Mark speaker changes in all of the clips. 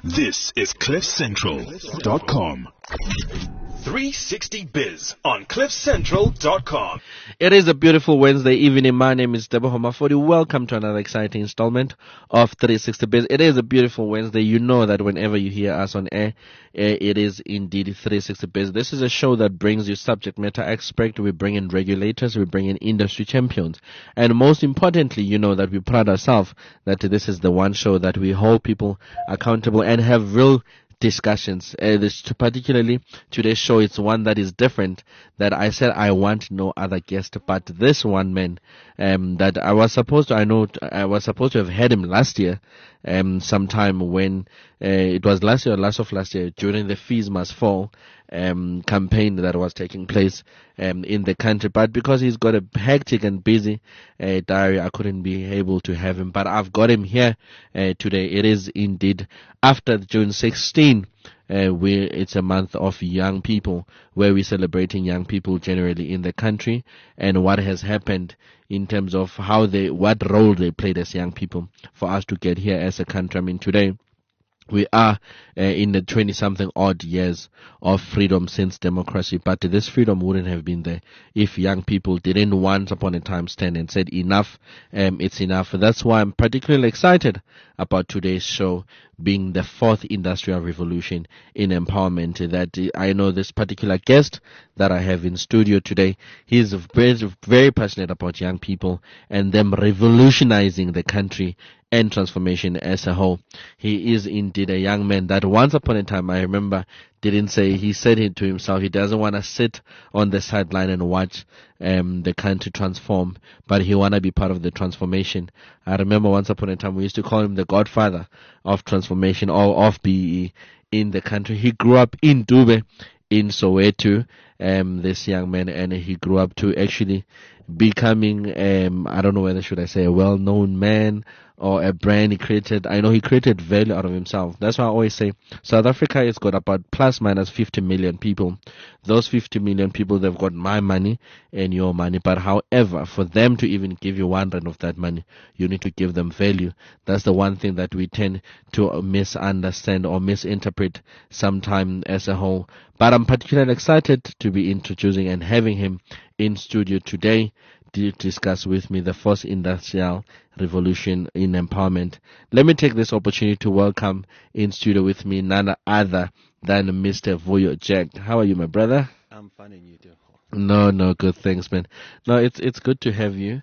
Speaker 1: This is CliffCentral.com. 360 Biz on CliffCentral.com.
Speaker 2: It is a beautiful Wednesday evening. My name is Debo Homafodi. Welcome to another exciting installment of 360 Biz. It is a beautiful Wednesday. You know that whenever you hear us on air, it is indeed 360 Biz. This is a show that brings you subject matter experts. We bring in regulators. We bring in industry champions. And most importantly, you know that we pride ourselves that this is the one show that we hold people accountable and have real discussions. Particularly today's show, it's one that is different, that I said I want no other guest but this one man, that I was supposed to have had him last year, sometime when, it was last year or last year, during the Fees Must Fall, campaign that was taking place, in the country. But because he's got a hectic and busy, diary, I couldn't be able to have him. But I've got him here, today. It is indeed after June 16. It's a month of young people where we're celebrating young people generally in the country and what has happened in terms of what role they played as young people for us to get here as a country. I mean, today we are in the 20-something odd years of freedom since democracy, but this freedom wouldn't have been there if young people didn't once upon a time stand and said enough, it's enough. That's why I'm particularly excited about today's show being the fourth industrial revolution in empowerment. That I know this particular guest that I have in studio today, he's very, very passionate about young people and them revolutionizing the country and transformation as a whole. He is indeed a young man that once upon a time, I remember, he said it to himself, he doesn't want to sit on the sideline and watch the country transform, but he want to be part of the transformation. I remember once upon a time we used to call him the godfather of transformation or of BEE in the country. He grew up in Dube, in Soweto, this young man, and he grew up to actually becoming, I don't know whether should I say a well-known man or a brand. He created value out of himself. That's why I always say South Africa has got about plus minus 50 million people. Those 50 million people, they've got my money and your money. But however, for them to even give you 1 rand of that money, you need to give them value. That's the one thing that we tend to misunderstand or misinterpret sometime as a whole. But I'm particularly excited to be introducing and having him in studio today to discuss with me the fourth industrial revolution in empowerment. Let me take this opportunity to welcome in studio with me none other than Mr. Vuyo Jack. How are you, my brother?
Speaker 3: I'm fine, and you do?
Speaker 2: No, good, thanks, man. No, it's good to have you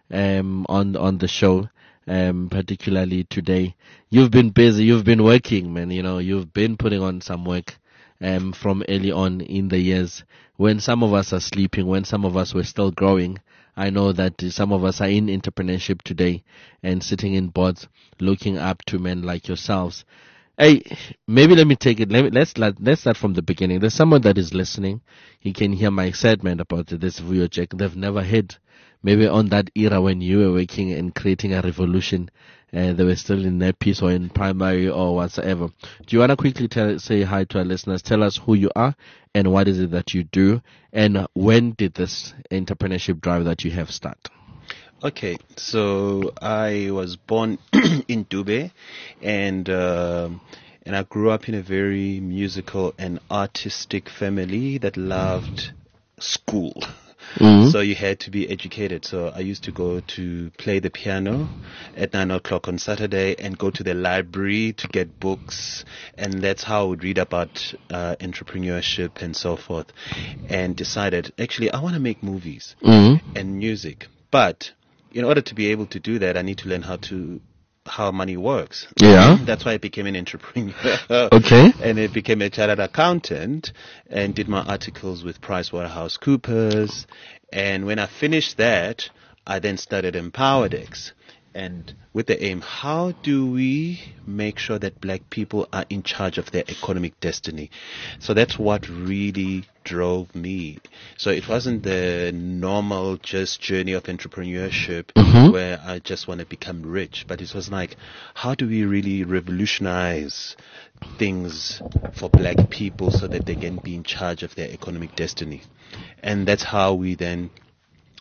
Speaker 2: on the show, particularly today. You've been busy, you've been working, man. You know, you've been putting on some work from early on in the years when some of us are sleeping, when some of us were still growing. I know that some of us are in entrepreneurship today and sitting in boards looking up to men like yourselves. Hey, maybe let me take it. Let's start from the beginning. There's someone that is listening. He can hear my excitement about this Vuyo Jack. They've never heard. Maybe on that era when you were working and creating a revolution, they were still in their piece or in primary or whatsoever. Do you want to quickly say hi to our listeners? Tell us who you are and what is it that you do, and when did this entrepreneurship drive that you have start?
Speaker 3: Okay, so I was born in Dube, and I grew up in a very musical and artistic family that loved school.
Speaker 2: Mm-hmm.
Speaker 3: So you had to be educated. So I used to go to play the piano at 9 o'clock on Saturday and go to the library to get books. And that's how I would read about entrepreneurship and so forth. And decided, actually, I want to make movies and music. But in order to be able to do that, I need to learn how money works.
Speaker 2: Yeah.
Speaker 3: That's why I became an entrepreneur.
Speaker 2: Okay.
Speaker 3: And I became a chartered accountant and did my articles with PricewaterhouseCoopers. And when I finished that, I then started Empowerdex. And with the aim, how do we make sure that black people are in charge of their economic destiny? So that's what really drove me. So it wasn't the normal just journey of entrepreneurship where I just want to become rich, but it was like, how do we really revolutionize things for black people so that they can be in charge of their economic destiny? And that's how we then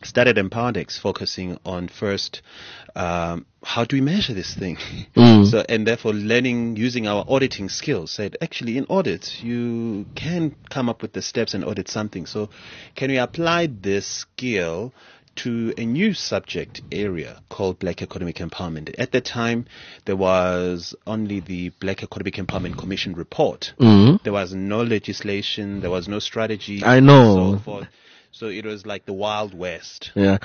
Speaker 3: started Empowerdex, focusing on first, how do we measure this thing? So, and therefore learning, using our auditing skills, said actually in audit, you can come up with the steps and audit something. So can we apply this skill to a new subject area called Black Economic Empowerment? At the time, there was only the Black Economic Empowerment Commission report. There was no legislation, there was no strategy.
Speaker 2: I know.
Speaker 3: So forth. So it was like the Wild West.
Speaker 2: Yeah,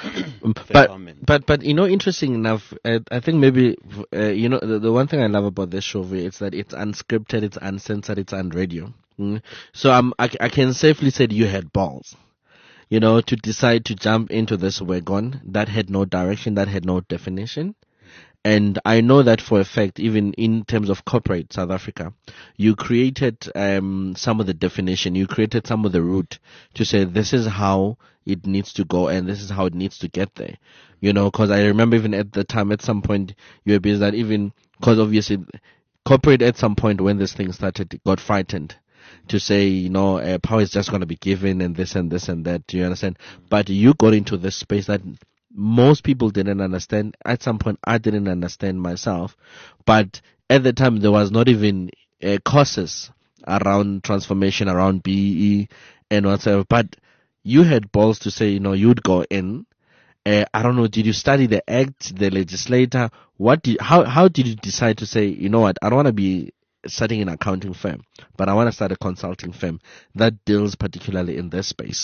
Speaker 2: but interesting enough, I think maybe the one thing I love about this show is that it's unscripted, it's uncensored, it's unradio. So I can safely say that you had balls, to decide to jump into this wagon that had no direction, that had no definition. And I know that for a fact, even in terms of corporate South Africa, you created some of the definition, you created some of the route to say this is how it needs to go and this is how it needs to get there. Because I remember even at the time, at some point, you were busy that even, because obviously corporate at some point when this thing started, got frightened to say, power is just going to be given and this and this and that. Do you understand? But you got into this space that most people didn't understand. At some point, I didn't understand myself. But at the time, there was not even courses around transformation, around BEE and whatsoever. But you had balls to say, you'd go in. I don't know, did you study the act, the legislator? How did you decide to say, I don't want to be starting an accounting firm, but I want to start a consulting firm that deals particularly in this space?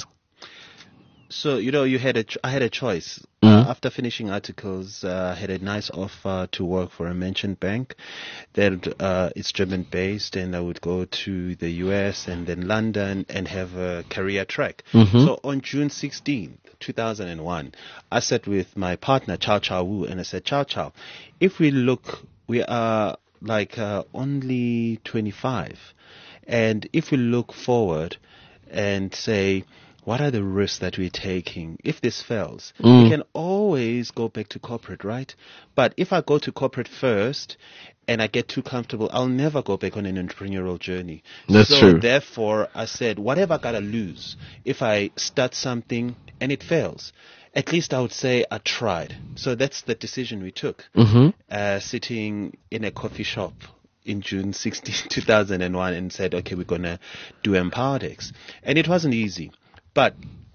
Speaker 3: So, I had a choice. After finishing articles, I had a nice offer to work for a mentioned bank that it's German-based, and I would go to the US and then London and have a career track. So on June 16th, 2001, I sat with my partner, Chow Chow Wu, and I said, Chow, if we look, we are like only 25. And if we look forward and say, what are the risks that we're taking? If this fails, we can always go back to corporate, right? But if I go to corporate first and I get too comfortable, I'll never go back on an entrepreneurial journey.
Speaker 2: That's true.
Speaker 3: Therefore, I said, whatever I gotta lose, if I start something and it fails, at least I would say I tried. So that's the decision we took. Sitting in a coffee shop in June 16, 2001 and said, okay, we're going to do Empowerdex. And it wasn't easy. But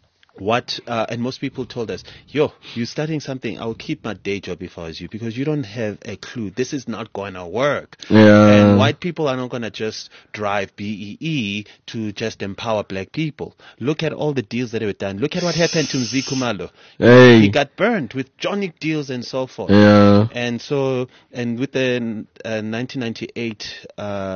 Speaker 3: and most people told us, you're starting something, I'll keep my day job if I was you, because you don't have a clue. This is not going to work.
Speaker 2: Yeah.
Speaker 3: And white people are not going to just drive BEE to just empower black people. Look at all the deals that were done. Look at what happened to Mziku Malo.
Speaker 2: Hey.
Speaker 3: He got burned with Johnny deals and so forth.
Speaker 2: Yeah.
Speaker 3: And with the 1998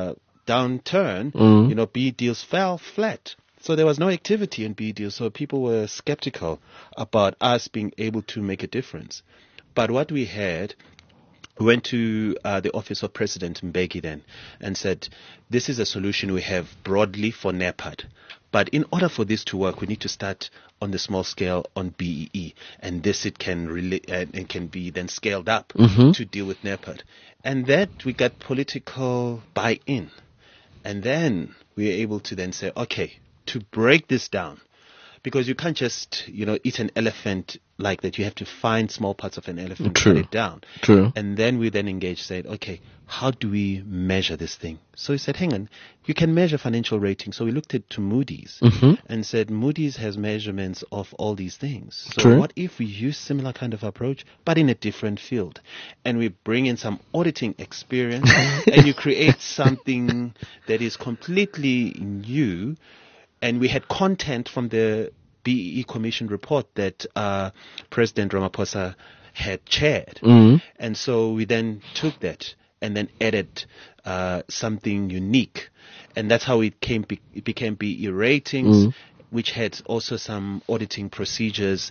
Speaker 3: downturn, BEE deals fell flat. So there was no activity in BEE deals, so people were skeptical about us being able to make a difference. But what we had, we went to the office of President Mbeki then and said, this is a solution we have broadly for NEPAD. But in order for this to work, we need to start on the small scale on BEE. And this it can be then scaled up to deal with NEPAD. And that we got political buy-in. And then we were able to then say, okay, to break this down, because you can't just, eat an elephant like that. You have to find small parts of an elephant, cut it down.
Speaker 2: True.
Speaker 3: And then we then engaged, said, okay, how do we measure this thing? So we said, hang on, you can measure financial rating. So we looked to Moody's and said, Moody's has measurements of all these things. So what if we use similar kind of approach, but in a different field? And we bring in some auditing experience and you create something that is completely new. And we had content from the BEE Commission report that President Ramaphosa had chaired. And so we then took that and then added something unique. And that's how it became BEE ratings, which had also some auditing procedures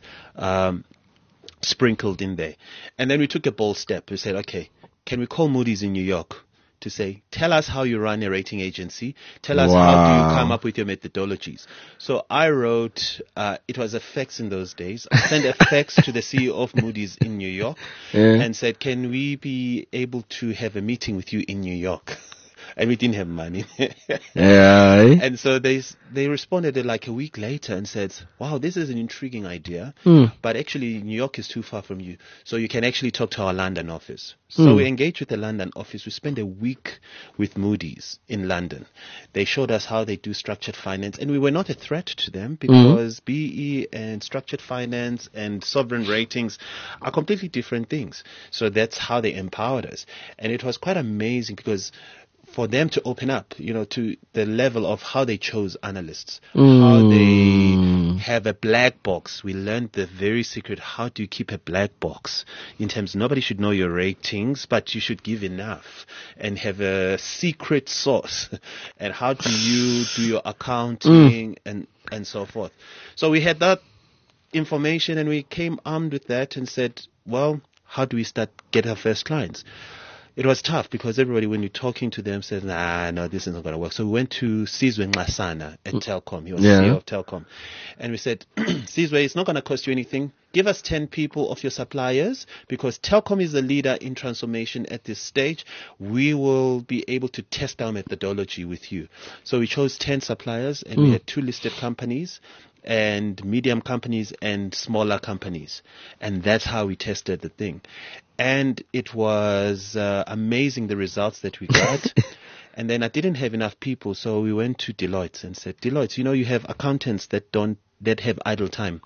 Speaker 3: sprinkled in there. And then we took a bold step. We said, okay, can we call Moody's in New York to say, tell us how you run a rating agency. Tell us how do you come up with your methodologies. So I wrote, it was a fax in those days. I sent a fax to the CEO of Moody's in New York and said, can we be able to have a meeting with you in New York? and we didn't have money.
Speaker 2: Yeah.
Speaker 3: And so they responded like a week later and said, wow, this is an intriguing idea, but actually New York is too far from you. So you can actually talk to our London office. So we engaged with the London office. We spent a week with Moody's in London. They showed us how they do structured finance, and we were not a threat to them because BE and structured finance and sovereign ratings are completely different things. So that's how they empowered us. And it was quite amazing because for them to open up, to the level of how they chose analysts, how they have a black box. We learned the very secret. How do you keep a black box in terms nobody should know your ratings, but you should give enough and have a secret source. And how do you do your accounting and so forth. So we had that information and we came armed with that and said, well, how do we get our first clients? It was tough because everybody, when you're talking to them, says, no, this is not going to work. So we went to Sizwe Nxasana at Telkom. He was CEO of Telkom. And we said, Sizwe, it's not going to cost you anything. Give us 10 people of your suppliers because Telkom is the leader in transformation at this stage. We will be able to test our methodology with you. So we chose 10 suppliers and we had 2 listed companies and medium companies and smaller companies. And that's how we tested the thing. And it was amazing the results that we got. And then I didn't have enough people, so we went to Deloitte and said, Deloitte, you have accountants that have idle time.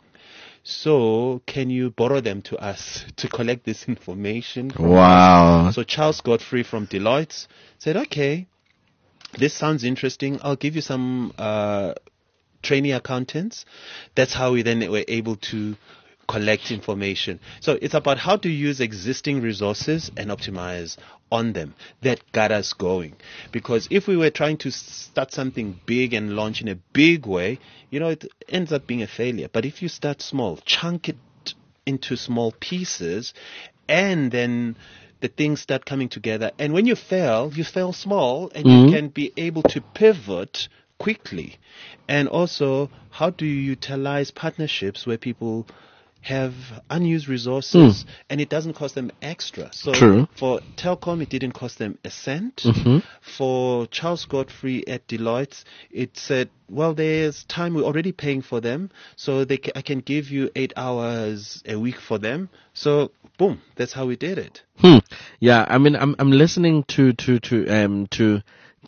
Speaker 3: So can you borrow them to us to collect this information?
Speaker 2: Wow.
Speaker 3: So Charles Godfrey from Deloitte said, okay, this sounds interesting. I'll give you some trainee accountants. That's how we then were able to collect information. So it's about how to use existing resources and optimize on them. That got us going. Because if we were trying to start something big and launch in a big way, it ends up being a failure. But if you start small, chunk it into small pieces, and then the things start coming together. And when you fail small, and you can be able to pivot quickly. And also, how do you utilize partnerships where people have unused resources and it doesn't cost them extra. So
Speaker 2: True.
Speaker 3: For Telkom, it didn't cost them a cent. For Charles Godfrey at Deloitte, it said, well, there's time we're already paying for them, so I can give you 8 hours a week for them. So boom, that's how we did it.
Speaker 2: Yeah, I mean, I'm listening to the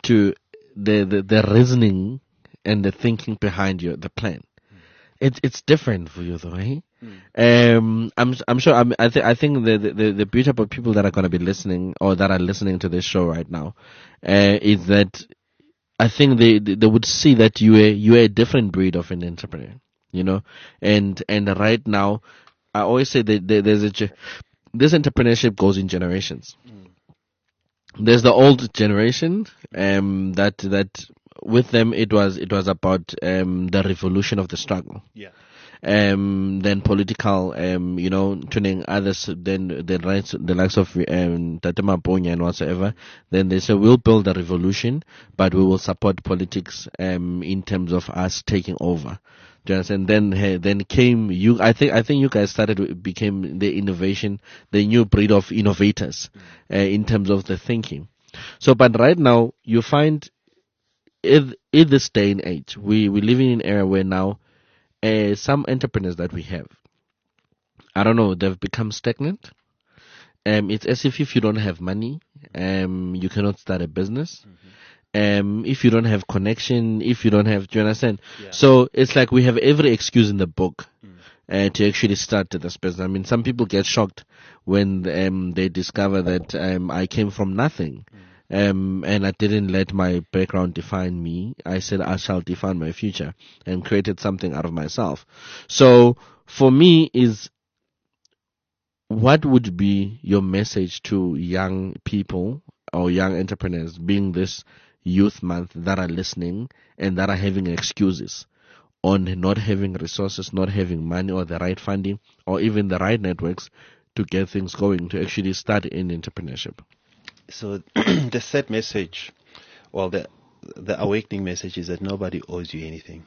Speaker 2: reasoning and the thinking behind the plan. It's different for you though, eh? I'm sure. I think the beauty about people that are going to be listening or that are listening to this show right now, is that I think they would see that you are a different breed of an entrepreneur, and right now, I always say that this entrepreneurship goes in generations. There's the old generation, that with them it was about the revolution of the struggle.
Speaker 3: Yeah.
Speaker 2: Then political, turning others, then the likes of Tatema Ponya and whatsoever. Then they say we'll build a revolution, but we will support politics in terms of us taking over. Do you understand? Then came you. I think you guys became the innovation, the new breed of innovators, in terms of the thinking. So, but right now you find in this day and age, we live in an era where now some entrepreneurs that we have, I don't know, they've become stagnant. It's as if you don't have money, you cannot start a business. If you don't have connection, if you don't have, do you understand?
Speaker 3: Yeah.
Speaker 2: So it's like we have every excuse in the book to actually start this business. I mean, some people get shocked when they discover that I came from nothing. And I didn't let my background define me. I said I shall define my future, and created something out of myself. So for me is, what would be your message to young people or young entrepreneurs, being this youth month, that are listening and that are having excuses on not having resources, not having money or the right funding or even the right networks to get things going, to actually start in entrepreneurship?
Speaker 3: So the sad message, well, the awakening message is that nobody owes you anything.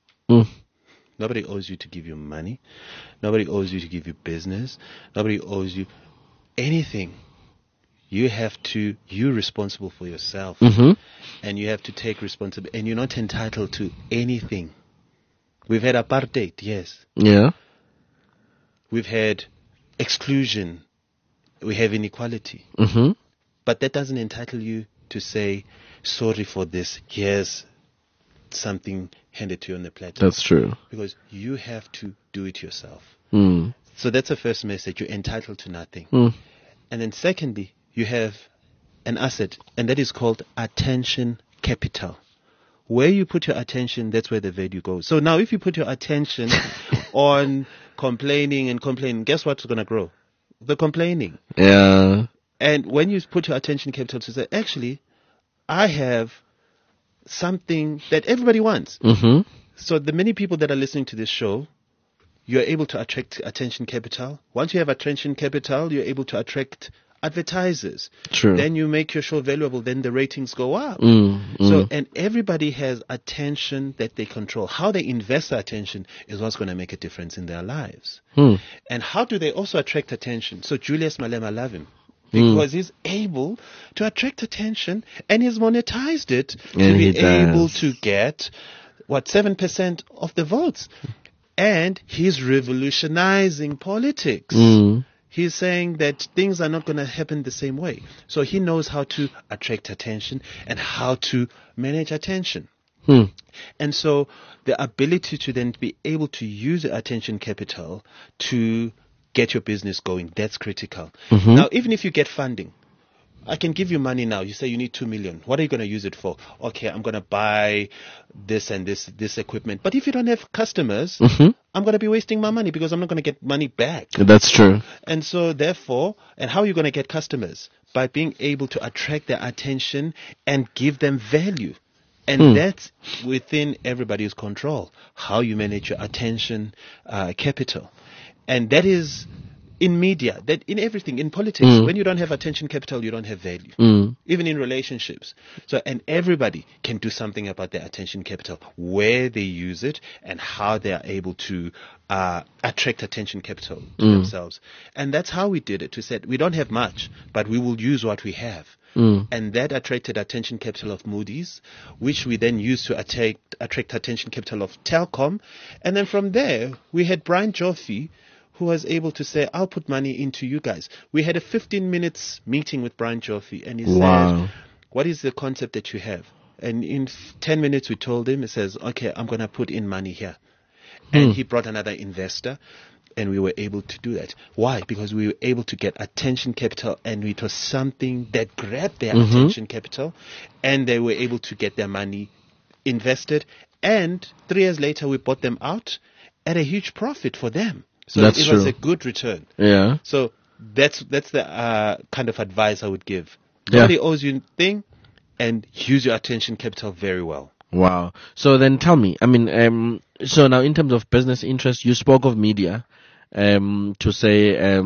Speaker 3: Nobody owes you to give you money. Nobody owes you to give you business. Nobody owes you anything. you're responsible for yourself.
Speaker 2: Mm-hmm.
Speaker 3: And you have to take responsibility. And you're not entitled to anything. We've had apartheid, yes.
Speaker 2: Yeah.
Speaker 3: We've had exclusion. We have inequality.
Speaker 2: Mm-hmm.
Speaker 3: But that doesn't entitle you to say, sorry for this. Here's something handed to you on the platter.
Speaker 2: That's true.
Speaker 3: Because you have to do it yourself.
Speaker 2: Mm.
Speaker 3: So that's the first message. You're entitled to nothing.
Speaker 2: Mm.
Speaker 3: And then secondly, you have an asset, and that is called attention capital. Where you put your attention, that's where the value goes. So now if you put your attention on complaining, guess what's going to grow? The complaining.
Speaker 2: Yeah.
Speaker 3: And when you put your attention capital to say, actually, I have something that everybody wants.
Speaker 2: Mm-hmm.
Speaker 3: So the many people that are listening to this show, you're able to attract attention capital. Once you have attention capital, you're able to attract advertisers.
Speaker 2: True.
Speaker 3: Then you make your show valuable, then the ratings go up.
Speaker 2: Mm.
Speaker 3: And everybody has attention that they control. How they invest their attention is what's going to make a difference in their lives.
Speaker 2: Mm.
Speaker 3: And how do they also attract attention? So Julius Malema, love him. Because he's able to attract attention and he's monetized it to be able to get, 7% of the votes. And he's revolutionizing politics.
Speaker 2: Mm.
Speaker 3: He's saying that things are not going to happen the same way. So he knows how to attract attention and how to manage attention.
Speaker 2: Mm.
Speaker 3: And so the ability to then be able to use the attention capital to get your business going, that's critical.
Speaker 2: Mm-hmm.
Speaker 3: Now, even if you get funding, I can give you money now. You say you need 2 million. What are you going to use it for? Okay, I'm going to buy this and this equipment. But if you don't have customers,
Speaker 2: Mm-hmm.
Speaker 3: I'm going to be wasting my money because I'm not going to get money back.
Speaker 2: That's true.
Speaker 3: And so therefore, and how are you going to get customers? By being able to attract their attention and give them value. And that's within everybody's control, how you manage your attention capital. And that is in media, that in everything, in politics. When you don't have attention capital, you don't have value. Even in relationships. So, and everybody can do something about their attention capital, where they use it and how they are able to attract attention capital to themselves. And that's how we did it. We said, we don't have much, but we will use what we have. And that attracted attention capital of Moody's, which we then used to attract attention capital of Telkom. And then from there, we had Brian Joffe, who was able to say, I'll put money into you guys. We had a 15 minutes meeting with Brian Joffe, and he said, what is the concept that you have? And in 10 minutes, we told him, he says, okay, I'm going to put in money here. And he brought another investor, and we were able to do that. Why? Because we were able to get attention capital, and it was something that grabbed their attention capital, and they were able to get their money invested. And 3 years later, we bought them out at a huge profit for them. So
Speaker 2: That's
Speaker 3: it was
Speaker 2: true.
Speaker 3: a good return.
Speaker 2: Yeah.
Speaker 3: So that's the kind of advice I would give. Nobody owes you a thing, and use your attention capital very well.
Speaker 2: Wow. So then tell me, I mean, so now in terms of business interest, you spoke of media, to say,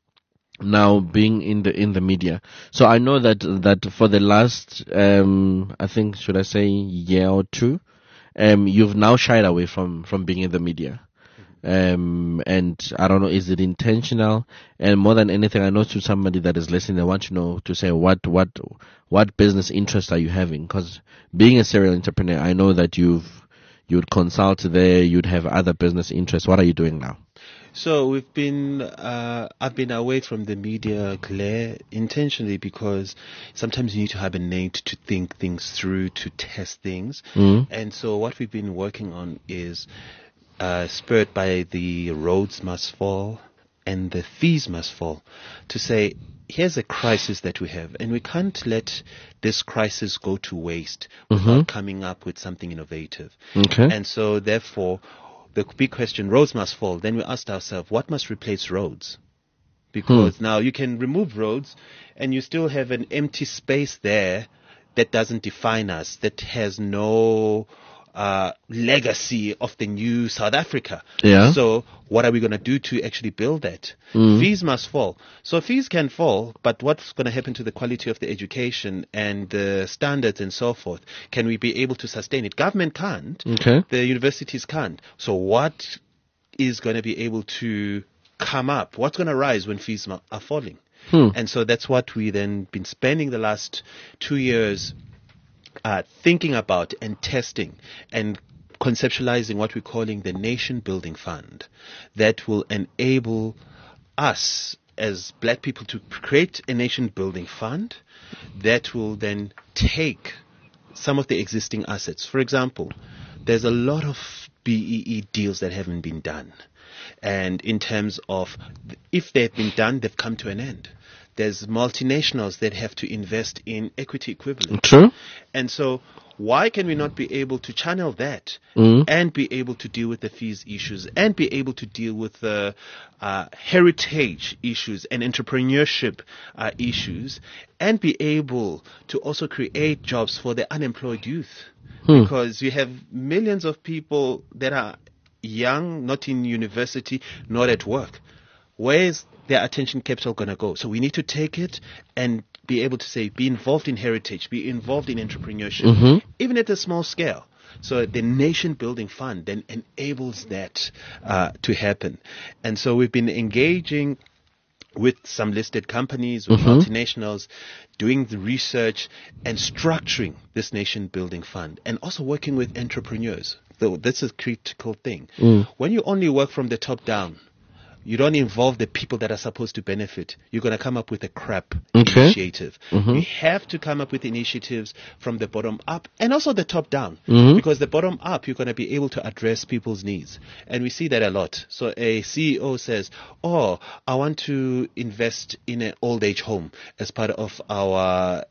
Speaker 2: now being in the media. So I know that for the last, I think, should I say year or two, you've now shied away from being in the media. And I don't know, is it intentional? And more than anything, I know to somebody that is listening, I want to know to say what business interests are you having? Because being a serial entrepreneur, I know that you'd consult there, you'd have other business interests. What are you doing now?
Speaker 3: So I've been away from the media glare intentionally because sometimes you need to have a name to think things through, to test things. And so what we've been working on is spurred by the roads must fall and the fees must fall, to say, here's a crisis that we have, and we can't let this crisis go to waste without coming up with something innovative.
Speaker 2: Okay.
Speaker 3: And so therefore, the big question, roads must fall. Then we asked ourselves, what must replace roads? Because now you can remove roads and you still have an empty space there that doesn't define us, that has no legacy of the new South Africa.
Speaker 2: Yeah.
Speaker 3: So what are we going to do to actually build that? Fees must fall. So fees can fall, but what's going to happen to the quality of the education and the standards and so forth? Can we be able to sustain it? Government can't.
Speaker 2: Okay.
Speaker 3: The universities can't. So what is going to be able to come up? What's going to rise when fees are falling? And so that's what we then been spending the last 2 years thinking about and testing and conceptualizing what we're calling the Nation Building Fund that will enable us as black people to create a nation building fund that will then take some of the existing assets. For example, there's a lot of BEE deals that haven't been done. And in terms of if they've been done, they've come to an end. There's multinationals that have to invest in equity equivalent.
Speaker 2: True.
Speaker 3: And so why can we not be able to channel that and be able to deal with the fees issues and be able to deal with the heritage issues and entrepreneurship issues and be able to also create jobs for the unemployed youth? Because you have millions of people that are young, not in university, not at work. Where's their attention capital going to go? So we need to take it and be able to say, be involved in heritage, be involved in entrepreneurship, even at a small scale. So the Nation Building Fund then enables that to happen. And so we've been engaging with some listed companies, with multinationals, doing the research and structuring this Nation Building Fund, and also working with entrepreneurs. So that's a critical thing. When you only work from the top down, you don't involve the people that are supposed to benefit. You're going to come up with a crap initiative. You have to come up with initiatives from the bottom up and also the top down. Because the bottom up, you're going to be able to address people's needs. And we see that a lot. So a CEO says, oh, I want to invest in an old age home as part of our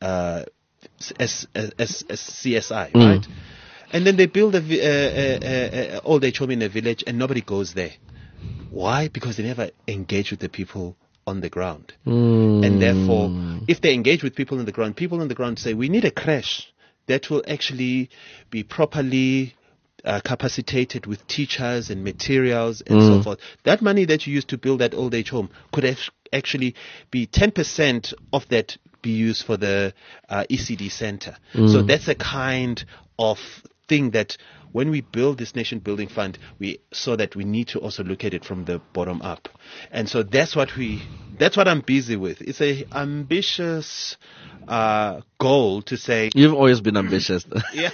Speaker 3: CSI, right? And then they build a old age home in a village and nobody goes there. Why? Because they never engage with the people on the ground. And therefore, if they engage with people on the ground say, we need a crash that will actually be properly capacitated with teachers and materials and so forth. That money that you use to build that old age home could actually be 10% of that be used for the ECD center. So that's a kind of thing that when we build this Nation Building Fund, we saw that we need to also look at it from the bottom up. And so that's what I'm busy with. It's a ambitious goal to say.
Speaker 2: You've always been ambitious.
Speaker 3: Yeah.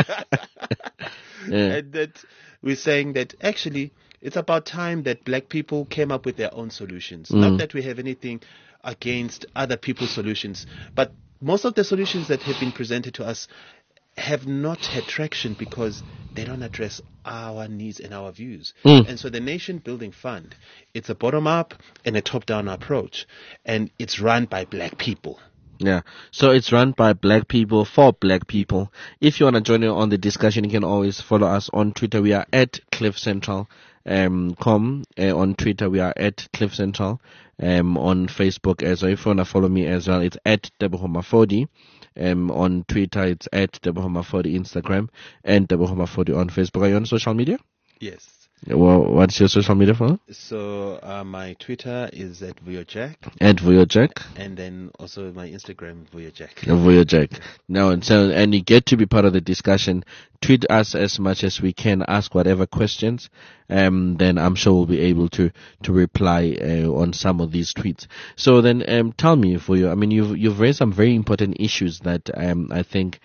Speaker 3: And that we're saying that actually it's about time that black people came up with their own solutions. Not that we have anything against other people's solutions, but most of the solutions that have been presented to us have not had traction because they don't address our needs and our views. And so the Nation Building Fund, it's a bottom-up and a top-down approach, and it's run by black people.
Speaker 2: Yeah, so it's run by black people for black people. If you want to join in on the discussion, you can always follow us on Twitter. We are at cliffcentral.com. On Twitter, we are at cliffcentral. On Facebook as well. If you want to follow me as well, it's at Debohoma40. On Twitter, it's at Debohoma40 Instagram and Debohoma40 on Facebook. Are you on social media?
Speaker 3: Yes.
Speaker 2: Well, what's your social media for?
Speaker 3: So my Twitter is at VuyoJack.
Speaker 2: At VuyoJack.
Speaker 3: And then also my Instagram, VuyoJack.
Speaker 2: VuyoJack. Now, and you get to be part of the discussion. Tweet us as much as we can. Ask whatever questions. Then I'm sure we'll be able to reply on some of these tweets. So then, tell me, Vuyo. I mean, you've raised some very important issues that I think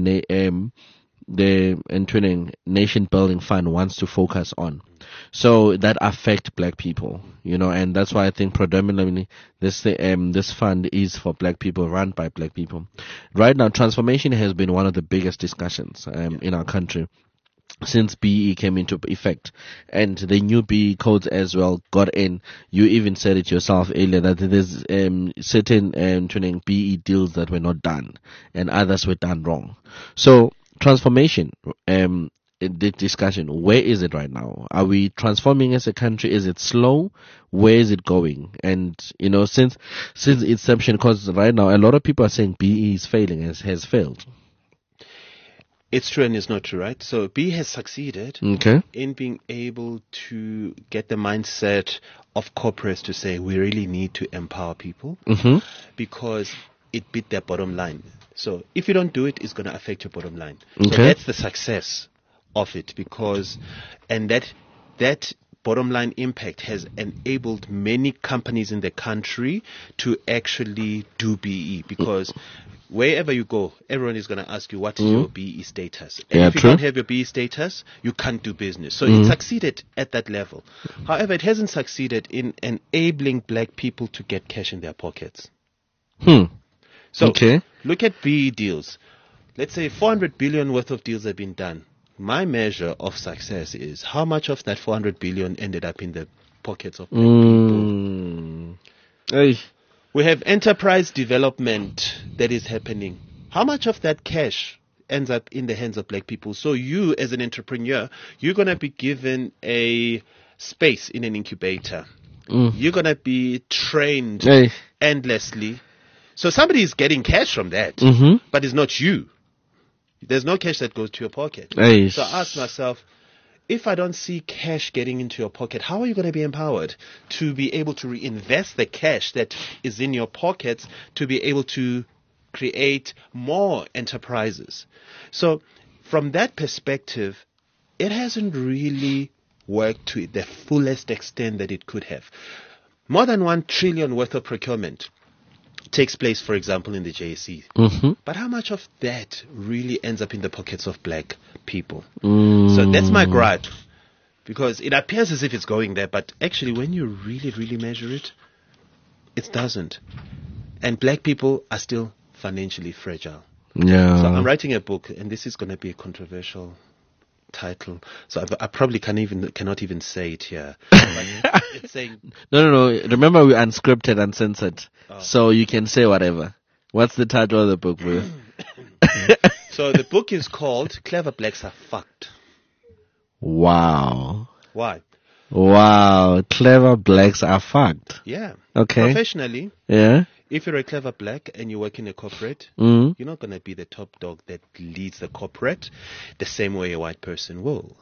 Speaker 2: the Nation Building Fund wants to focus on. So that affect black people, and that's why I think predominantly this fund is for black people, run by black people. Right now, transformation has been one of the biggest discussions in our country since BE came into effect, and the new BE codes as well got in. You even said it yourself earlier that there's certain BE deals that were not done and others were done wrong. So transformation, the discussion, where is it right now? Are we transforming as a country? Is it slow? Where is it going? And since inception, because right now a lot of people are saying BE is failing, has failed.
Speaker 3: It's true and it's not true, right? So BE has succeeded in being able to get the mindset of corporates to say we really need to empower people because it beat their bottom line. So if you don't do it, it's going to affect your bottom line. So that's the success of it, because, and that bottom line impact has enabled many companies in the country to actually do BE, because wherever you go, everyone is going to ask you, what is your BE status? And
Speaker 2: Yeah,
Speaker 3: if you
Speaker 2: true.
Speaker 3: don't have your BE status, you can't do business. So it succeeded at that level. However, it hasn't succeeded in enabling black people to get cash in their pockets. So
Speaker 2: Okay.
Speaker 3: look at BE deals. Let's say 400 billion worth of deals have been done. My measure of success is how much of that 400 billion ended up in the pockets of black people.
Speaker 2: Hey.
Speaker 3: We have enterprise development that is happening. How much of that cash ends up in the hands of black people? So you, as an entrepreneur, you're going to be given a space in an incubator. You're going to be trained
Speaker 2: Hey.
Speaker 3: endlessly. So somebody is getting cash from that, but it's not you. There's no cash that goes to your pocket.
Speaker 2: Hey.
Speaker 3: So I ask myself, if I don't see cash getting into your pocket, how are you going to be empowered to be able to reinvest the cash that is in your pockets to be able to create more enterprises? So from that perspective, it hasn't really worked to the fullest extent that it could have. More than 1 trillion worth of procurement takes place, for example, in the JSE. But how much of that really ends up in the pockets of black people? So that's my gripe, because it appears as if it's going there, but actually when you really, really measure it, it doesn't. And black people are still financially fragile.
Speaker 2: Yeah.
Speaker 3: So I'm writing a book, and this is going to be a controversial title. So I probably cannot even say it here. But it's saying,
Speaker 2: No. Remember, we're unscripted, uncensored. So you can say whatever. What's the title of the book, bro?
Speaker 3: so the book is called Clever Blacks Are Fucked.
Speaker 2: Wow.
Speaker 3: Why?
Speaker 2: Wow. Clever blacks are fucked.
Speaker 3: Yeah.
Speaker 2: Okay.
Speaker 3: Professionally,
Speaker 2: Yeah.
Speaker 3: if you're a clever black and you work in a corporate, you're not going to be the top dog that leads the corporate the same way a white person will.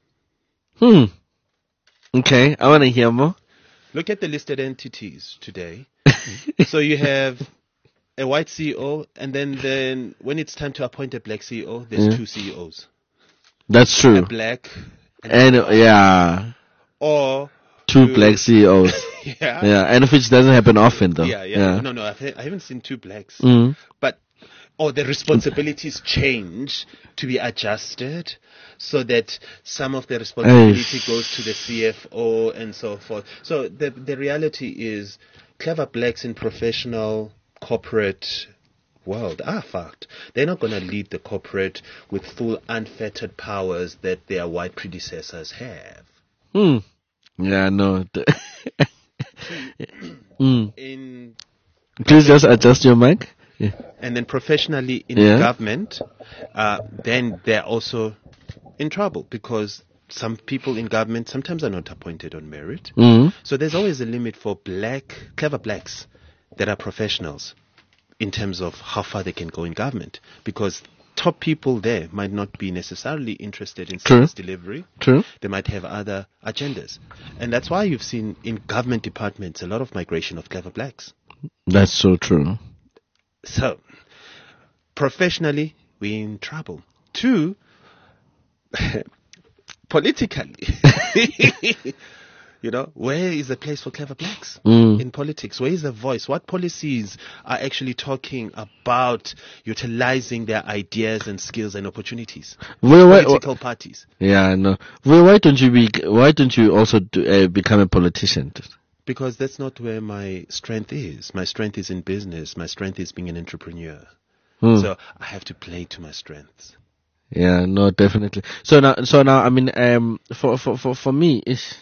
Speaker 2: Okay. I want to hear more.
Speaker 3: Look at the listed entities today. So you have a white CEO, and then when it's time to appoint a black CEO, there's 2 CEOs.
Speaker 2: That's true.
Speaker 3: A black
Speaker 2: And yeah,
Speaker 3: or
Speaker 2: 2 black CEOs.
Speaker 3: yeah.
Speaker 2: Yeah, and which doesn't happen often though.
Speaker 3: Yeah. No, I haven't seen 2 blacks. But the responsibilities change to be adjusted so that some of the responsibility goes to the CFO and so forth. So the reality is, clever blacks in professional corporate world are fucked. They're not going to lead the corporate with full unfettered powers that their white predecessors have.
Speaker 2: Yeah, no.
Speaker 3: Please
Speaker 2: just adjust your mic. Yeah.
Speaker 3: And then professionally in government, then they're also in trouble, because some people in government sometimes are not appointed on merit. So there's always a limit for clever blacks that are professionals in terms of how far they can go in government, because top people there might not be necessarily interested in service delivery.
Speaker 2: True.
Speaker 3: They might have other agendas. And that's why you've seen in government departments a lot of migration of clever blacks.
Speaker 2: That's so true.
Speaker 3: So, professionally, we're in trouble. 2, politically, where is the place for clever blacks in politics? Where is the voice? What policies are actually talking about utilizing their ideas and skills and opportunities? Political parties.
Speaker 2: Yeah, no. Well, why don't you also become a politician?
Speaker 3: Because that's not where my strength is. My strength is in business. My strength is being an entrepreneur. So I have to play to my strengths.
Speaker 2: Yeah, no, definitely. So now, I mean, for me, it's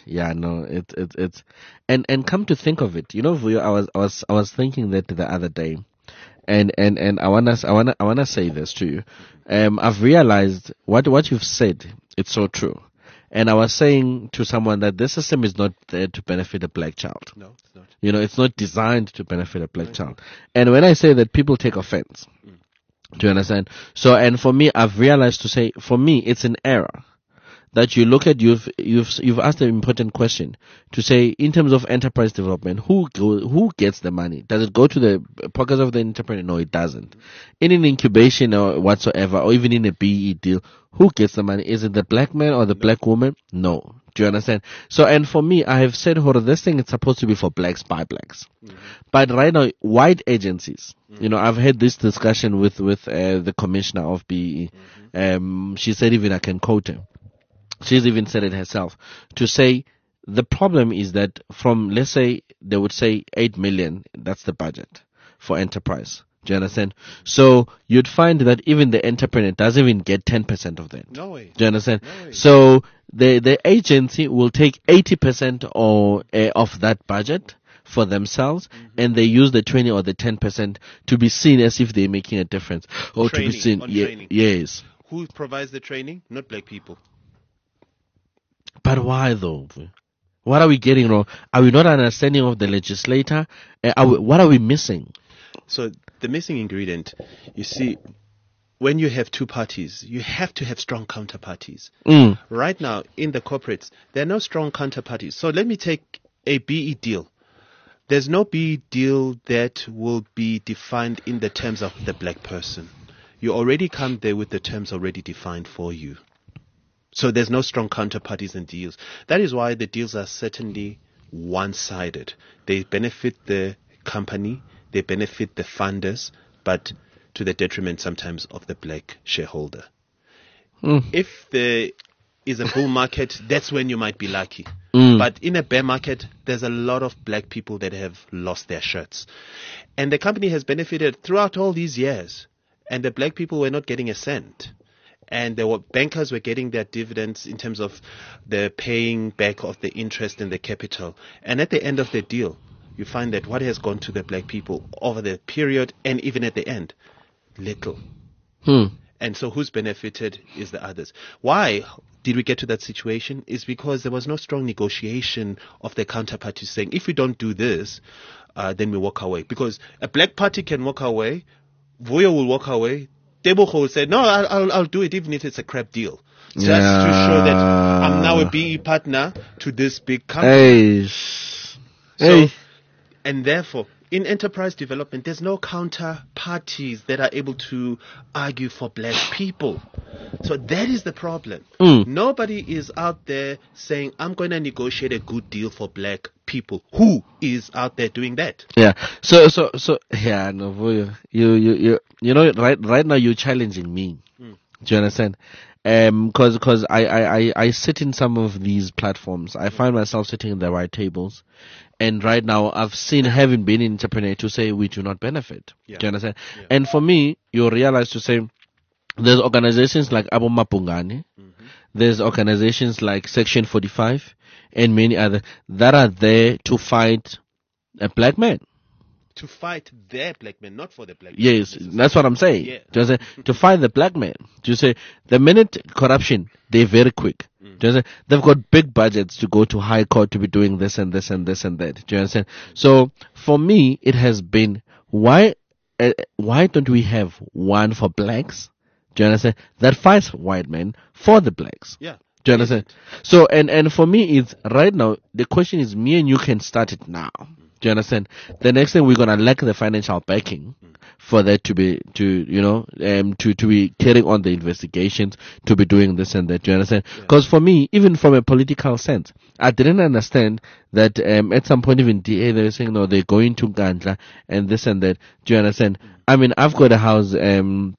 Speaker 2: and come to think of it, Vuyo, I was thinking that the other day, and I wanna say this to you. I've realized what you've said. It's so true. And I was saying to someone that this system is not there to benefit a black child.
Speaker 3: No, it's not.
Speaker 2: It's not designed to benefit a black child. And when I say that, people take offense. Do you understand? So, and for me, I've realized to say, for me, it's an error that you look at, you've asked an important question to say, in terms of enterprise development, who gets the money? Does it go to the pockets of the entrepreneur? No, it doesn't. In an incubation or whatsoever, or even in a BE deal, who gets the money? Is it the black man or the black woman? No. Do you understand? So, and for me, I have said, this thing is supposed to be for blacks by blacks. But right now, white agencies, I've had this discussion with the commissioner of BE. She said, even I can quote her. She's even said it herself, to say the problem is that from, let's say, they would say 8 million, that's the budget for enterprise. Do you understand? So you'd find that even the entrepreneur doesn't even get 10% of that.
Speaker 3: No way.
Speaker 2: Do you understand?
Speaker 3: No way.
Speaker 2: So the agency will take 80% of that budget for themselves, and they use the 20 or the 10% to be seen as if they're making a difference, or
Speaker 3: Training,
Speaker 2: to be seen.
Speaker 3: training.
Speaker 2: Yes.
Speaker 3: Who provides the training? Not black people.
Speaker 2: But why though? What are we getting wrong? Are we not understanding of the legislator? What are we missing?
Speaker 3: So the missing ingredient, you see, when you have two parties, you have to have strong counterparties. Right now, in the corporates, there are no strong counterparties. So let me take a BE deal. There's no BE deal that will be defined in the terms of the black person. You already come there with the terms already defined for you. So there's no strong counterparties in deals. That is why the deals are certainly one-sided. They benefit the company, they benefit the funders, but to the detriment sometimes of the black shareholder. If there is a bull market, that's when you might be lucky. But in a bear market, there's a lot of black people that have lost their shirts. And the company has benefited throughout all these years. And the black people were not getting a cent. And the bankers were getting their dividends in terms of the paying back of the interest and the capital. And at the end of the deal, you find that what has gone to the black people over the period and even at the end, little. And so who's benefited is the others. Why did we get to that situation? Is because there was no strong negotiation of the counterparty saying, if we don't do this, then we walk away. Because a black party can walk away, Vuyo will walk away, Tebogo will say, no, I'll do it even if it's a crap deal. Just to show that I'm now a BE partner to this big company. And therefore, in enterprise development, there's no counterparties that are able to argue for black people. So that is the problem. Nobody is out there saying, I'm going to negotiate a good deal for black people. Who is out there doing that?
Speaker 2: Yeah. So yeah, no, right now you're challenging me. Do you understand? Cause I sit in some of these platforms. I find myself sitting in the right tables. And right now, I've seen, having been an entrepreneur, to say we do not benefit. Do you understand? Yeah. And for me, you realize to say, there's organizations like Abo Mapungani, there's organizations like Section 45, and many others that are there to fight a black man.
Speaker 3: To fight their black men, not for the black man.
Speaker 2: Yes, that's what I'm saying.
Speaker 3: Yeah.
Speaker 2: Just to fight the black man. To say the minute corruption, they're very quick. Just they've got big budgets to go to high court to be doing this and this and this and that. Do you understand? So for me, it has been why don't we have one for blacks? Do you understand? That fights white men for the blacks.
Speaker 3: Yeah.
Speaker 2: Do you understand? So and for me, it's right now. The question is, me and you can start it now. Do you understand? The next thing, we're gonna lack the financial backing for that to be to be carrying on the investigations, to be doing this and that. Do you understand? Because for me, even from a political sense, I didn't understand that at some point even DA they were saying no, they're going to Gandla and this and that. Do you understand? I mean, I've got a house in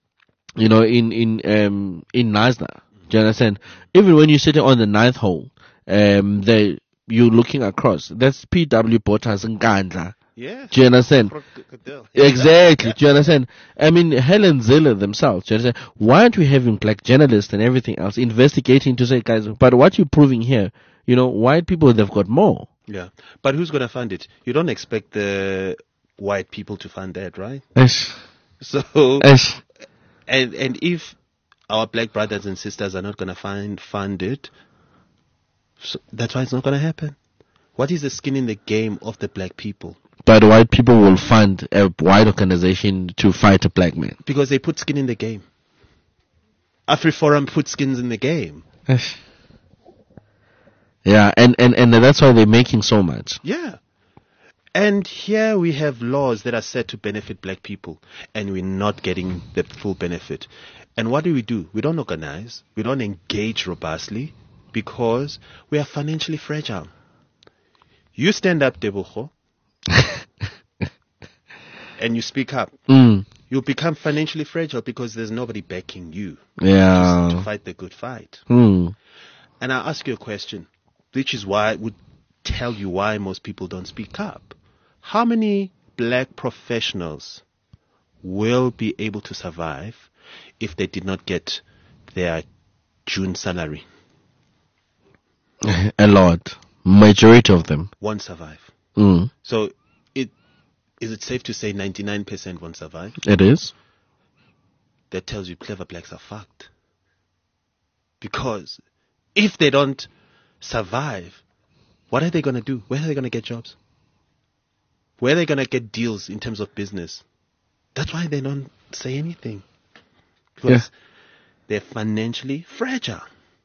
Speaker 2: Nazna. Do you understand? Even when you're sitting on the ninth hole, you're looking across. That's PW Bottas and Gandla.
Speaker 3: Yeah.
Speaker 2: Do you understand? Exactly. Do you understand? I mean, Helen Zille themselves. Do you understand? Why aren't we having black journalists and everything else investigating to say, guys, but what you're proving here, white people, they've got more.
Speaker 3: Yeah. But who's going to fund it? You don't expect the white people to fund that, right? So, and if our black brothers and sisters are not going to fund it, so that's why it's not going to happen. What is the skin in the game of the black people?
Speaker 2: But white people will fund a white organization to fight a black man.
Speaker 3: Because they put skin in the game. AfriForum put skins in the game.
Speaker 2: Yeah, and that's why they're making so much.
Speaker 3: Yeah. And here we have laws that are set to benefit black people, and we're not getting the full benefit. And what do? We don't organize. We don't engage robustly because we are financially fragile. You stand up, Deboho, and you speak up. You'll become financially fragile because there's nobody backing you to fight the good fight. And I'll ask you a question, which is why I would tell you why most people don't speak up. How many black professionals will be able to survive if they did not get their June salary?
Speaker 2: A lot. Majority of them
Speaker 3: won't survive.
Speaker 2: Mm.
Speaker 3: So is it safe to say 99% won't survive?
Speaker 2: It is.
Speaker 3: That tells you clever blacks are fucked. Because if they don't survive, what are they going to do? Where are they going to get jobs? Where are they going to get deals in terms of business? That's why they don't say anything. Because they're financially fragile.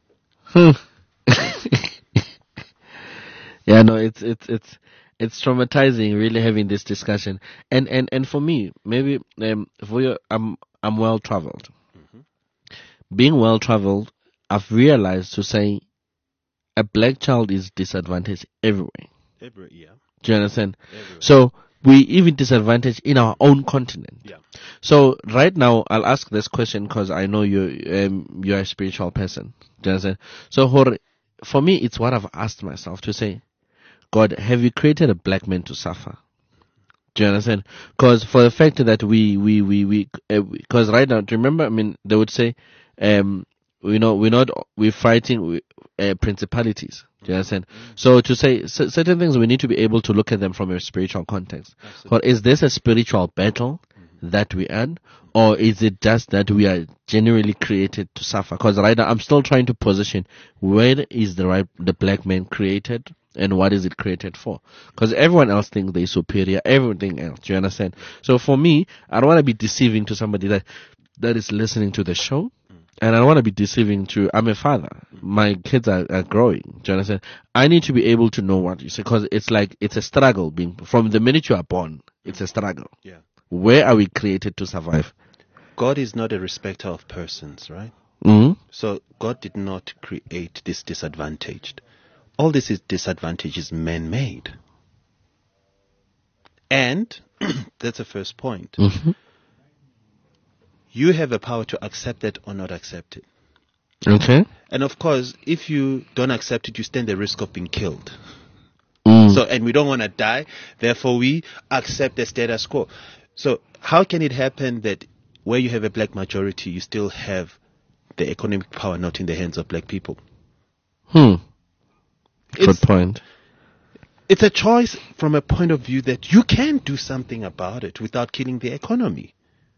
Speaker 2: Yeah, no, it's traumatizing really having this discussion. And for me, maybe for you, I'm well traveled. Mm-hmm. Being well traveled, I've realized to say a black child is disadvantaged everywhere.
Speaker 3: Yeah.
Speaker 2: Do you understand?
Speaker 3: Everywhere.
Speaker 2: So we even disadvantaged in our own continent.
Speaker 3: Yeah.
Speaker 2: So right now, I'll ask this question because I know you're a spiritual person. Do you understand? So for me, it's what I've asked myself to say, God, have you created a black man to suffer? Do you understand? Because for the fact that because right now, do you remember? I mean, they would say, we're fighting principalities. Do you understand? So to say certain things, we need to be able to look at them from a spiritual context. Or is this a spiritual battle that we earn, or is it just that we are generally created to suffer? Because right now, I'm still trying to position where is the black man created and what is it created for? Because everyone else thinks they're superior, everything else. Do you understand? So for me, I don't want to be deceiving to somebody that is listening to the show. And I don't want to be deceiving I'm a father. My kids are growing. Do you understand? I need to be able to know what you say, because it's a struggle from the minute you are born. It's a struggle.
Speaker 3: Yeah.
Speaker 2: Where are we created to survive?
Speaker 3: God is not a respecter of persons, right?
Speaker 2: Mm-hmm.
Speaker 3: So God did not create this disadvantaged. All this disadvantage is man-made. And that's the first point.
Speaker 2: Mm-hmm.
Speaker 3: You have the power to accept it or not accept it.
Speaker 2: Okay.
Speaker 3: And of course, if you don't accept it, you stand the risk of being killed.
Speaker 2: Mm.
Speaker 3: And we don't want to die, therefore we accept the status quo. So how can it happen that where you have a black majority, you still have the economic power not in the hands of black people?
Speaker 2: Good point.
Speaker 3: It's a choice from a point of view that you can do something about it without killing the economy.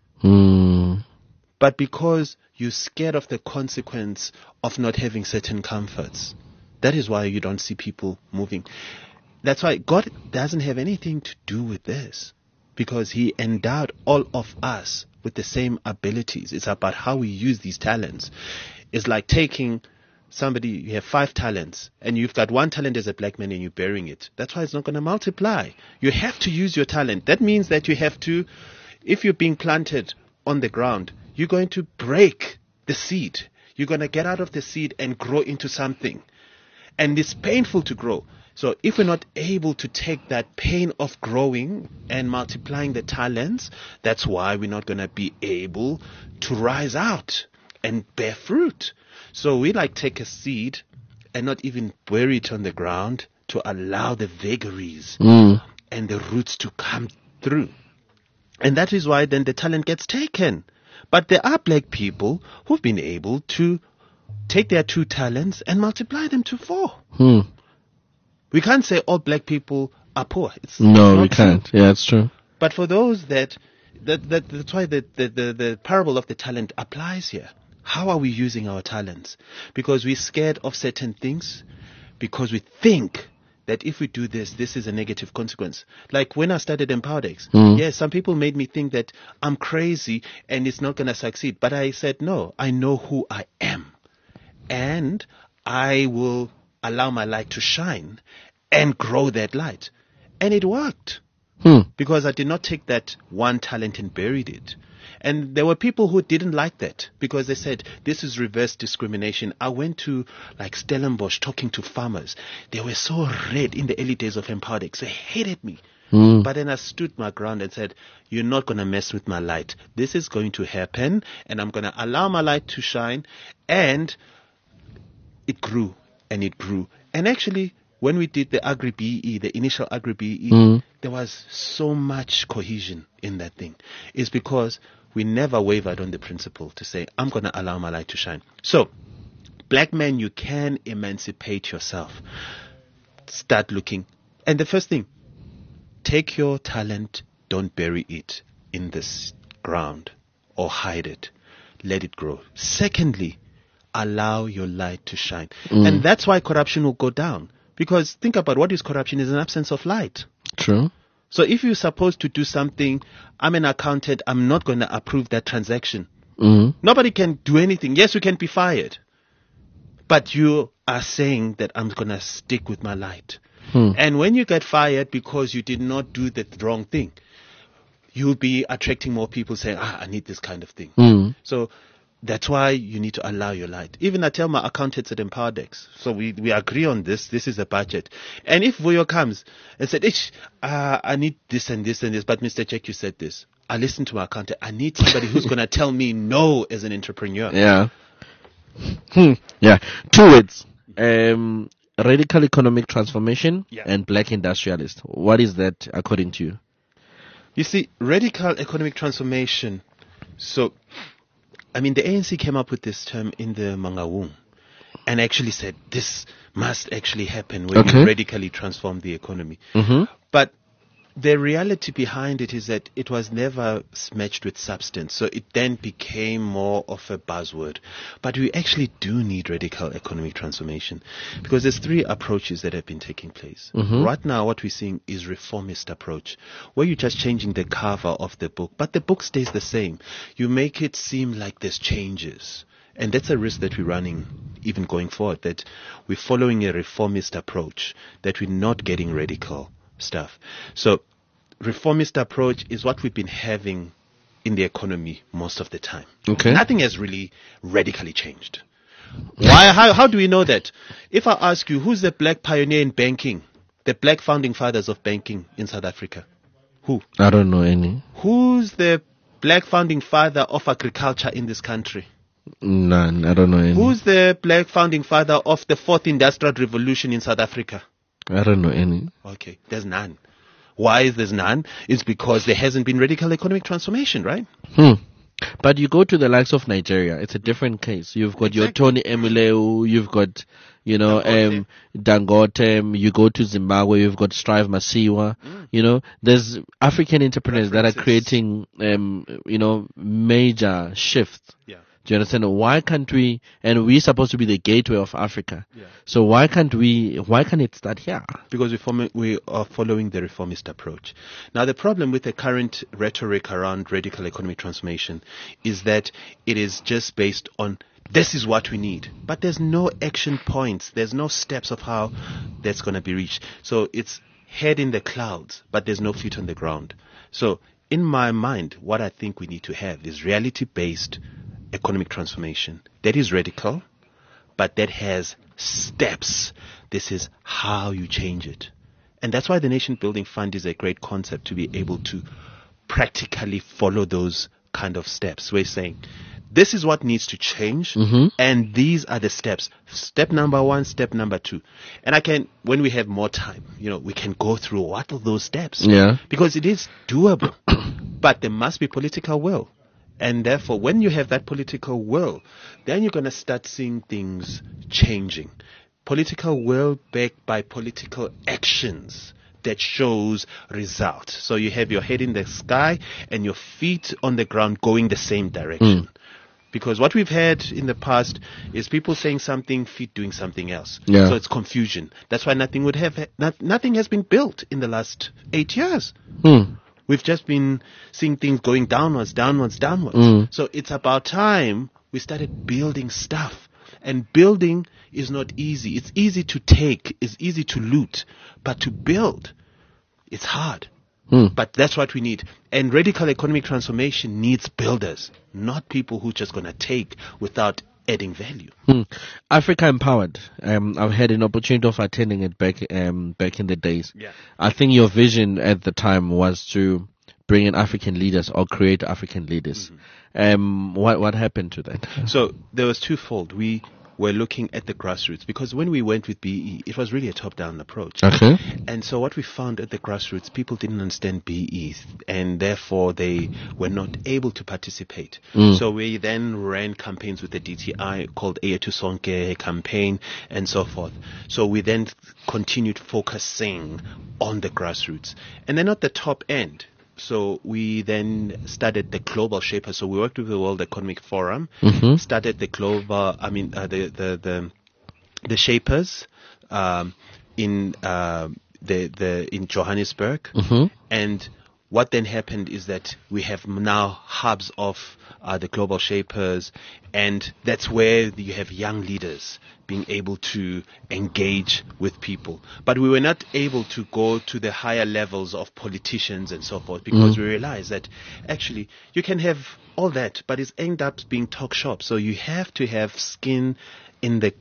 Speaker 3: But because you're scared of the consequence of not having certain comforts, that is why you don't see people moving. That's why God doesn't have anything to do with this, because He endowed all of us with the same abilities. It's about how we use these talents. It's like taking somebody, you have 5 talents, and you've got 1 talent as a black man and you're burying it. That's why it's not going to multiply. You have to use your talent. That means that you have to, if you're being planted on the ground, you're going to break the seed. You're going to get out of the seed and grow into something. And it's painful to grow. So if we're not able to take that pain of growing and multiplying the talents, that's why we're not going to be able to rise out and bear fruit. So we take a seed and not even bury it on the ground to allow the vagaries and the roots to come through. And that is why then the talent gets taken. But there are black people who've been able to take their 2 talents and multiply them to 4. We can't say all black people are poor.
Speaker 2: No, we can't. Yeah, it's true.
Speaker 3: But for those that's why the parable of the talent applies here. How are we using our talents? Because we're scared of certain things, because we think that if we do this is a negative consequence. Like when I started Empowerdex, yes, some people made me think that I'm crazy and it's not going to succeed. But I said, no, I know who I am. And I will allow my light to shine and grow that light. And it worked. Because I did not take that one talent and buried it. And there were people who didn't like that because they said, this is reverse discrimination. I went to like Stellenbosch talking to farmers. They were so red in the early days of Empowerdex. They hated me. But then I stood my ground and said, you're not going to mess with my light. This is going to happen and I'm going to allow my light to shine. And it grew and it grew. And actually, when we did the Agri-BE, the initial Agri-BE, there was so much cohesion in that thing. It's because we never wavered on the principle to say, I'm going to allow my light to shine. So, black men, you can emancipate yourself. Start looking. And the first thing, take your talent, don't bury it in this ground or hide it. Let it grow. Secondly, allow your light to shine. And that's why corruption will go down. Because think about what is corruption is an absence of light.
Speaker 2: True.
Speaker 3: So if you're supposed to do something, I'm an accountant, I'm not going to approve that transaction. Nobody can do anything. Yes, you can be fired. But you are saying that I'm going to stick with my light. And when you get fired because you did not do the wrong thing, you'll be attracting more people saying, I need this kind of thing. So that's why you need to allow your light. Even I tell my accountants at Empowerdex. So we agree on this. This is a budget. And if Vuyo comes and said, I need this and this and this, but Mr. Jack, you said this. I listen to my accountant. I need somebody who's going to tell me no as an entrepreneur.
Speaker 2: Yeah. Yeah. 2 words. Radical economic transformation and black industrialist. What is that according to you?
Speaker 3: You see, radical economic transformation. So, I mean, the ANC came up with this term in the Mangaung and actually said this must actually happen when you radically transform the economy. But the reality behind it is that it was never matched with substance. So it then became more of a buzzword. But we actually do need radical economic transformation because there's 3 approaches that have been taking place. Right now, what we're seeing is reformist approach, where you're just changing the cover of the book, but the book stays the same. You make it seem like there's changes. And that's a risk that we're running even going forward, that we're following a reformist approach, that we're not getting radical stuff. So reformist approach is what we've been having in the economy most of the time. Nothing has really radically changed. Why? How do we know that? If I ask you, who's the black pioneer in banking, the black founding fathers of banking in South Africa? Who?
Speaker 2: I don't know any.
Speaker 3: Who's the black founding father of agriculture in this country?
Speaker 2: None. I don't know any.
Speaker 3: Who's the black founding father of the 4th Industrial Revolution in South Africa?
Speaker 2: I don't know any.
Speaker 3: Okay, there's none. Why is there none? It's because there hasn't been radical economic transformation, right?
Speaker 2: But you go to the likes of Nigeria, it's a different case. You've got your Tony Emileu, you've got, Dangote, you go to Zimbabwe, you've got Strive Masiwa, there's African entrepreneurs that are creating, major shifts. Yeah. Do you understand? Why can't we, and we're supposed to be the gateway of Africa. Yeah. So why can't it start here?
Speaker 3: Because we are following the reformist approach. Now the problem with the current rhetoric around radical economic transformation is that it is just based on this is what we need. But there's no action points. There's no steps of how that's going to be reached. So it's head in the clouds, but there's no feet on the ground. So in my mind, what I think we need to have is reality-based economic transformation that is radical, but that has steps. This is how you change it. And that's why the Nation Building Fund is a great concept, to be able to practically follow those kind of steps. We're saying, this is what needs to change, and these are the steps. Step number 1, step number 2. And when we have more time, we can go through what are those steps.
Speaker 2: Yeah.
Speaker 3: Because it is doable. But there must be political will. And therefore, when you have that political will, then you're going to start seeing things changing. Political will backed by political actions that shows results. So you have your head in the sky and your feet on the ground going the same direction. Because what we've had in the past is people saying something, feet doing something else. Yeah. So it's confusion. That's why nothing has been built in the last 8 years. We've just been seeing things going downwards. So it's about time we started building stuff. And building is not easy. It's easy to take, it's easy to loot, but to build, it's hard. But that's what we need. And radical economic transformation needs builders, not people who just going to take without adding value.
Speaker 2: Africa Empowered. I've had an opportunity of attending it back in the days.
Speaker 3: Yeah.
Speaker 2: I think your vision at the time was to bring in African leaders or create African leaders. What happened to that?
Speaker 3: So there was twofold. We were looking at the grassroots, because when we went with BE, it was really a top-down approach.
Speaker 2: Okay.
Speaker 3: And so what we found at the grassroots, people didn't understand BE, and therefore they were not able to participate. So we then ran campaigns with the DTI called Eyetu Sonke campaign and so forth. So we then continued focusing on the grassroots. And then at the top end, so we then started the Global Shapers. So we worked with the World Economic Forum, started the global, the Shapers in Johannesburg, and what then happened is that we have now hubs of the Global Shapers, and that's where you have young leaders being able to engage with people. But we were not able to go to the higher levels of politicians and so forth, because we realized that actually you can have all that, but it's end up being talk shop. So you have to have skin in the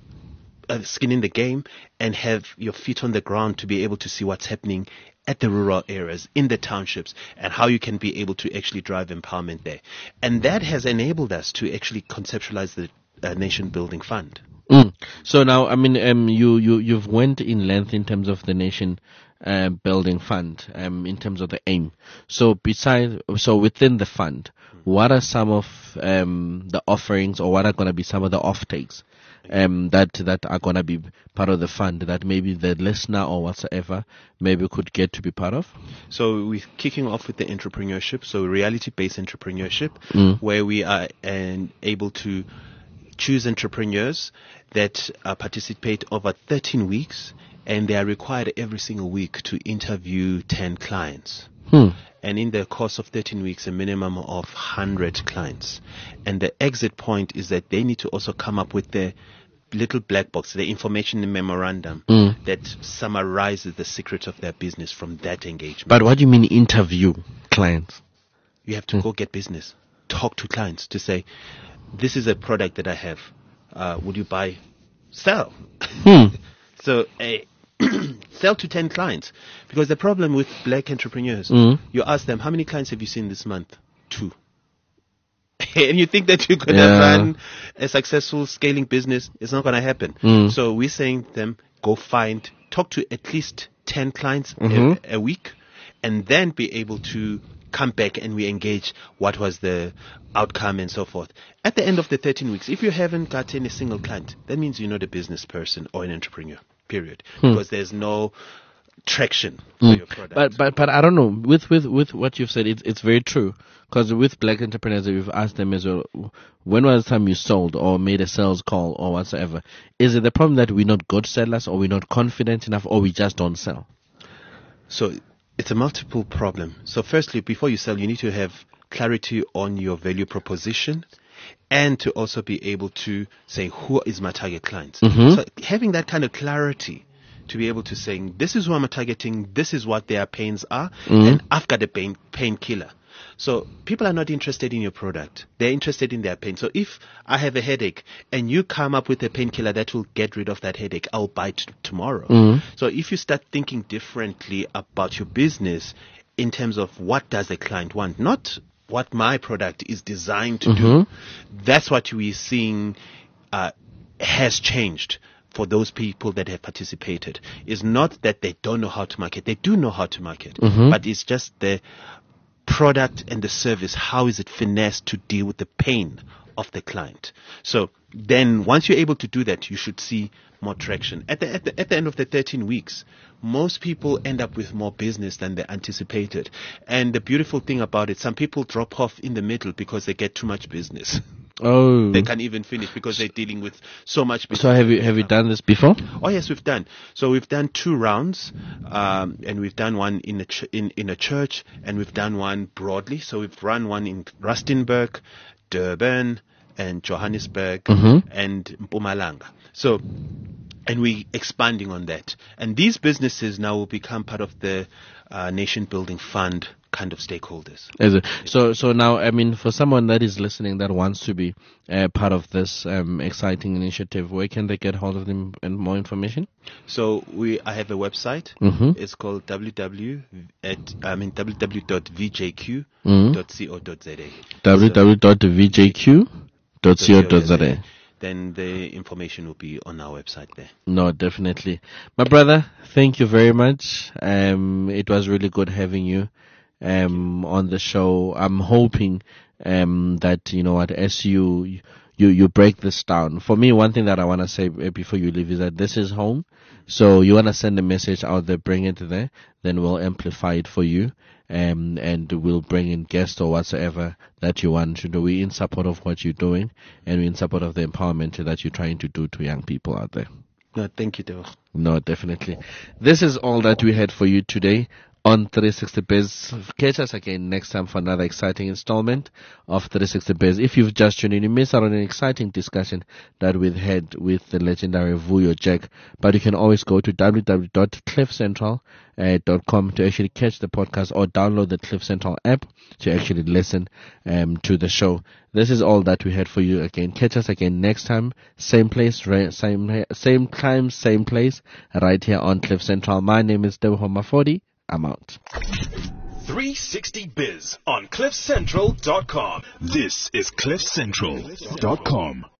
Speaker 3: game and have your feet on the ground to be able to see what's happening at the rural areas, in the townships, and how you can be able to actually drive empowerment there. And that has enabled us to actually conceptualize the Nation Building Fund.
Speaker 2: So now, you've went in length in terms of the Nation Building Fund, in terms of the aim. So within the fund, what are some of the offerings, or what are going to be some of the offtakes that are going to be part of the fund that maybe the listener or whatsoever maybe could get to be part of?
Speaker 3: So we're kicking off with the entrepreneurship, so reality-based entrepreneurship, where we are able to choose entrepreneurs that participate over 13 weeks, and they are required every single week to interview 10 clients. And in the course of 13 weeks, a minimum of 100 clients. And the exit point is that they need to also come up with the little black box, the information memorandum that summarizes the secrets of their business from that engagement.
Speaker 2: But what do you mean interview clients?
Speaker 3: You have to go get business, talk to clients to say, this is a product that I have. Would you buy? Sell. So sell to 10 clients. Because the problem with black entrepreneurs, you ask them, how many clients have you seen this month? 2. And you think that you're going to run a successful scaling business. It's not going to happen. So we're saying to them, go talk to at least 10 clients a week, and then be able to come back and we engage what was the outcome and so forth. At the end of the 13 weeks, if you haven't gotten a single client, that means you're not a business person or an entrepreneur, period. Because there's no traction for your product.
Speaker 2: But I don't know, with what you've said, it's very true. Because with black entrepreneurs, we've asked them as well, when was the time you sold or made a sales call or whatsoever? Is it the problem that we're not good sellers, or we're not confident enough, or we just don't sell?
Speaker 3: So it's a multiple problem. So firstly, before you sell, you need to have clarity on your value proposition, and to also be able to say, who is my target client? So having that kind of clarity to be able to say, this is who I'm targeting, this is what their pains are, and I've got a painkiller. So people are not interested in your product. They're interested in their pain. So if I have a headache and you come up with a painkiller that will get rid of that headache, I'll buy it tomorrow. So if you start thinking differently about your business in terms of what does the client want, not what my product is designed to do, that's what we're seeing has changed for those people that have participated. It's not that they don't know how to market. They do know how to market, but it's just the product and the service. How is it finessed to deal with the pain of the client? So then once you're able to do that, you should see more traction. At the end of the 13 weeks, most people end up with more business than they anticipated. And the beautiful thing about it, some people drop off in the middle because they get too much business.
Speaker 2: Oh.
Speaker 3: They can't even finish because they're dealing with so much business.
Speaker 2: So have you done this before?
Speaker 3: Oh yes, we've done. So we've done 2 rounds, and we've done one in a church, and we've done one broadly. So we've run one in Rustenburg, Durban, and Johannesburg
Speaker 2: Mhm.
Speaker 3: and Mpumalanga. So, and we're expanding on that. And these businesses now will become part of the Nation Building Fund kind of stakeholders.
Speaker 2: Is it? So now, I mean, for someone that is listening that wants to be part of this exciting initiative, where can they get hold of them and more information?
Speaker 3: So I have a website.
Speaker 2: Mhm.
Speaker 3: It's called www.vjq.co.za.
Speaker 2: www.vjq.co.za.
Speaker 3: Then the information will be on our website there.
Speaker 2: No, definitely. My brother, thank you very much. It was really good having you on the show. I'm hoping that, you know what, as you break this down. For me, one thing that I want to say before you leave is that this is home. So you want to send a message out there, bring it there, then we'll amplify it for you. And we'll bring in guests or whatsoever that you want to do. We're in support of what you're doing, and we're in support of the empowerment that you're trying to do to young people out there.
Speaker 3: No, thank you, Debo.
Speaker 2: No, definitely. This is all that we had for you today on 360 Biz. Catch us again next time for another exciting installment of 360 Biz. If you've just tuned in, you missed out on an exciting discussion that we've had with the legendary Vuyo Jack. But you can always go to www.cliffcentral.com to actually catch the podcast or download the Cliff Central app to actually listen to the show. This is all that we had for you again. Catch us again next time. Same place, same time, same place, right here on Cliff Central. My name is Debo Mafodi. I'm out.
Speaker 1: 360 Biz on CliffCentral.com. This is CliffCentral.com.